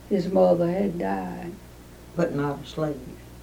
his mother had died. But not a slave.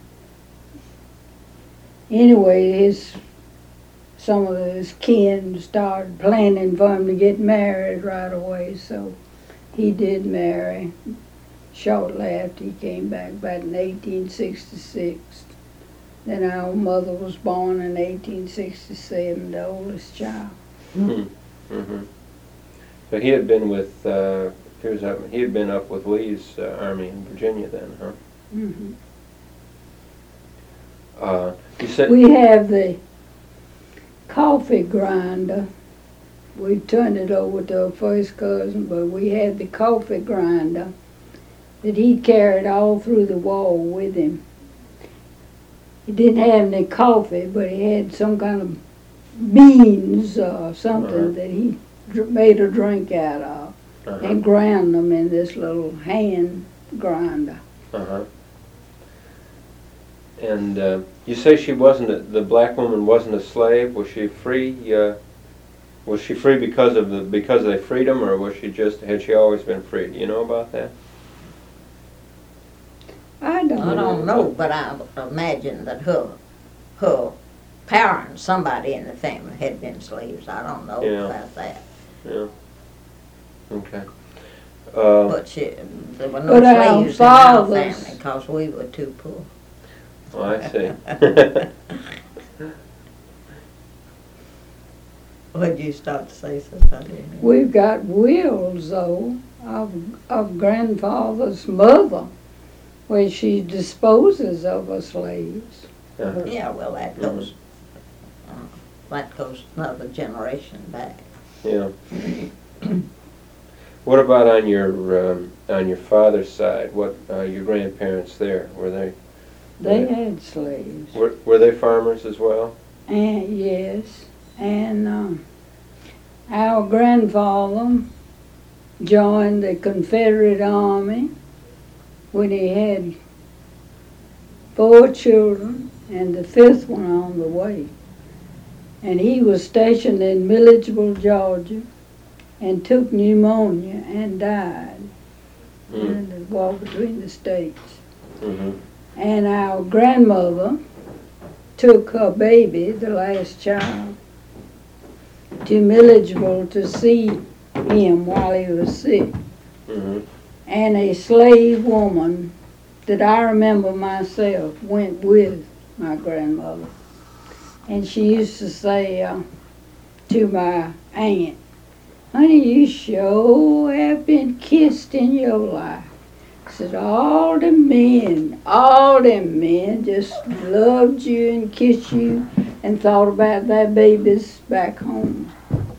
Anyway, some of his kin started planning for him to get married right away, so he did marry. Shortly after he came back in 1866. Then our mother was born in 1867, the oldest child. Mm-hmm. So he had been with he had been up with Lee's army in Virginia then, huh? Mm-hmm. You said We have the coffee grinder. We turned it over to our first cousin, but we had the coffee grinder that he carried all through the war with him. He didn't have any coffee, but he had some kind of beans or something that he made a drink out of and ground them in this little hand grinder. And you say she wasn't the black woman wasn't a slave. Was she free? Was she free because of their freedom, or had she always been free? Do you know about that? I don't know, but I imagine that her parents, somebody in the family, had been slaves. I don't know about that. Yeah. Okay. But there were no slaves in our family because we were too poor. Oh, I see. What did you start to say, Sister? We've got wills, though, of grandfather's mother, where she disposes of her slaves. Yeah, well, that goes another generation back. Yeah. What about on your father's side? What your grandparents there? Were they? They had slaves. Were they farmers as well? And yes, and our grandfather joined the Confederate Army when he had 4 children and the 5th one on the way. And he was stationed in Milledgeville, Georgia, and took pneumonia and died in the war between the states. Mm-hmm. And our grandmother took her baby, the last child, to Milledgeville to see him while he was sick. Mm-hmm. And a slave woman that I remember myself went with my grandmother. And she used to say to my aunt, "Honey, you sure have been kissed in your life." I said, all them men just loved you and kissed you and thought about their babies back home.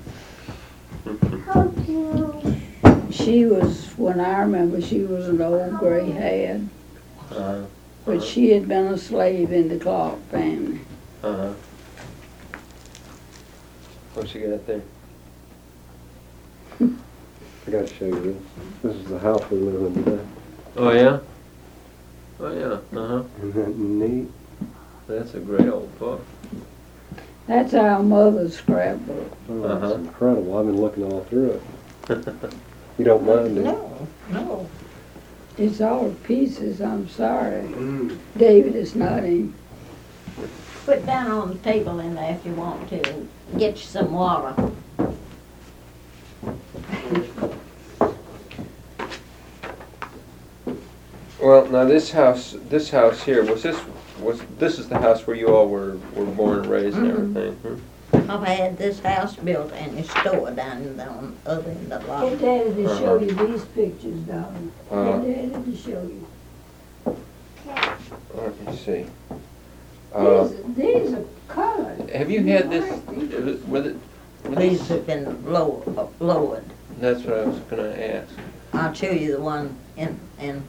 She was, when I remember, she was an old gray-haired, but she had been a slave in the Clark family. What you got there? I got to show you this. This is the house we live in today. Oh yeah? Oh yeah, Isn't that neat? That's a great old book. That's our mother's scrapbook. Oh, that's incredible. I've been looking all through it. You don't mind, do you? No. It's all pieces, I'm sorry. David is not in. Put down on the table in there if you want to. Get you some water. Well, now this house here, this is the house where you all were born and raised and everything, I've had this house built and it's stored down on the other end of the lot. Get Daddy to show you these pictures, darling. Get Daddy to show you. Let me see. These are colored. Have you had this? These have been lowered. That's what I was going to ask. I'll show you the one in